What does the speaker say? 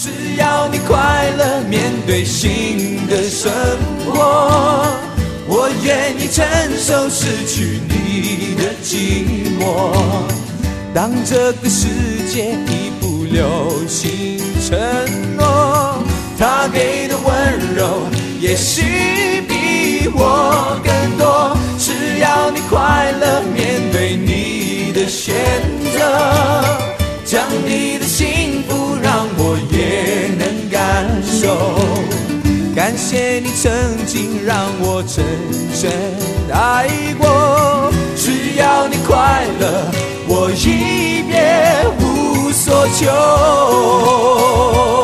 只要你快乐面对新的生活，我愿意承受失去你的寂寞。当这个世界已不流行承诺，他给的温柔也许比我更多。只要你快乐面对你的选择，将你的幸福让我也能感受。感谢你曾经让我深深爱过，只要你快乐，我已别无所求。